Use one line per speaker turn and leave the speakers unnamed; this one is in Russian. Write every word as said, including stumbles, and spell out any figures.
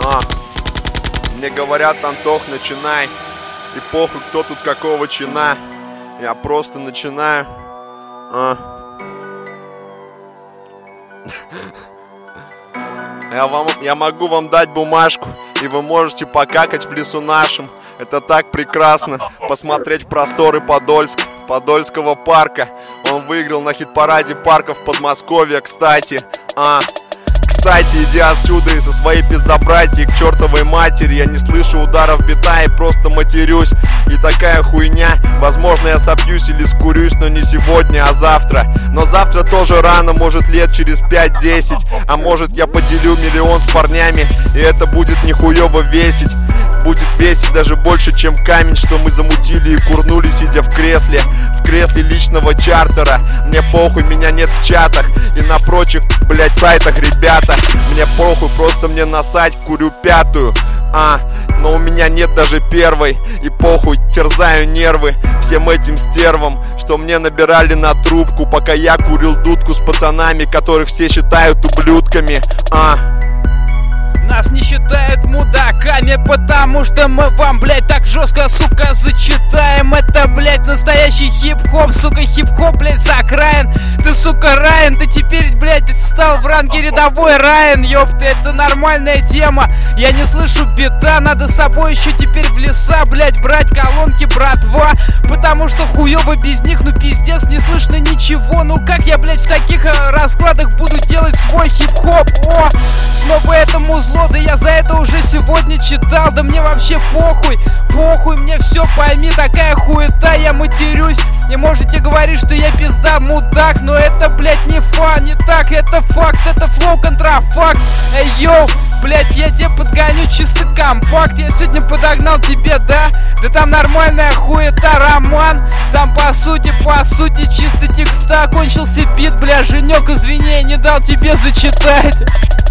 А, мне говорят: Антох, начинай. И похуй, кто тут какого чина. Я просто начинаю. А. Я, вам, я могу вам дать бумажку, и вы можете покакать в лесу нашем. Это так прекрасно, посмотреть просторы Подольск, Подольского парка. Он выиграл на хит-параде парков Подмосковья, кстати. А, кстати, иди отсюда и со своей пиздобратьей к чертовой матери. Я не слышу ударов бита и просто матерюсь. И такая хуйня, возможно, я сопьюсь или скурюсь, но не сегодня, а завтра. Но завтра тоже рано, может лет через пять-десять. А может я поделю миллион с парнями, и это будет нихуево весить. Будет весить даже больше, чем камень, что мы замутили и курнули, сидя в кресле. В кресле личного чартера. Мне похуй, меня нет в чатах и на прочих, блять, сайтах, ребята. Мне похуй, просто мне насать, курю пятую. А, но у меня нет даже первой. И похуй, терзаю нервы всем этим стервам, что мне набирали на трубку, пока я курил дудку с пацанами, которых все считают ублюдками. А.
Нас не считают мудаками, потому что мы вам, блядь, так жестко, сука, зачитаем. Это, блядь, настоящий хип-хоп, сука, хип-хоп, блядь, с окраин. Ты, сука, Райан, ты теперь, блядь, стал в ранге рядовой Райан, ёпта, это нормальная тема. Я не слышу бита, надо с собой еще теперь в леса, блядь, брать колонки, братва. Потому что хуёво без них, ну пиздец, не слышно ничего. Ну как я, блядь, в таких э, раскладах буду делать свой хип-хоп? О, снова этому зло. Да я за это уже сегодня читал. Да мне вообще похуй, похуй, мне все пойми, такая хуета, я матерюсь. И можете говорить, что я пизда мудак, но это, блядь, не фа, не так, это факт, это флоу контрафакт. Эй, йоу, блядь, я тебе подгоню чисто компакт. Я сегодня подогнал тебе, да? Да там нормальная хуета, роман. Там по сути, по сути, чисто текста. Кончился бит, бля, Женек, извини, я не дал тебе зачитать.